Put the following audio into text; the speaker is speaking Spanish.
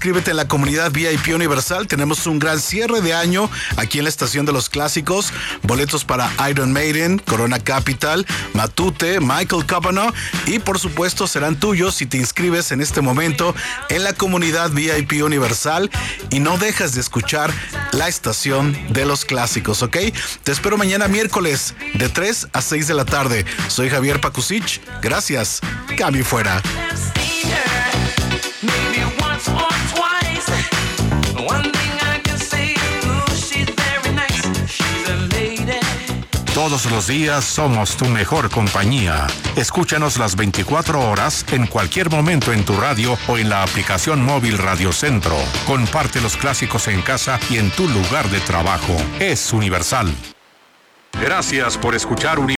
inscríbete en la comunidad VIP Universal. Tenemos un gran cierre de año aquí en la Estación de los Clásicos. Boletos para Iron Maiden, Corona Capital, Matute, Michael Cavanagh y por supuesto serán tuyos si te inscribes en este momento en la comunidad VIP Universal y no dejas de escuchar la Estación de los Clásicos, ¿ok? Te espero mañana miércoles de 3 a 6 de la tarde. Soy Javier Pakusich. Gracias. Cambio fuera. Todos los días somos tu mejor compañía. Escúchanos las 24 horas en cualquier momento en tu radio o en la aplicación móvil Radio Centro. Comparte los clásicos en casa y en tu lugar de trabajo. Es Universal. Gracias por escuchar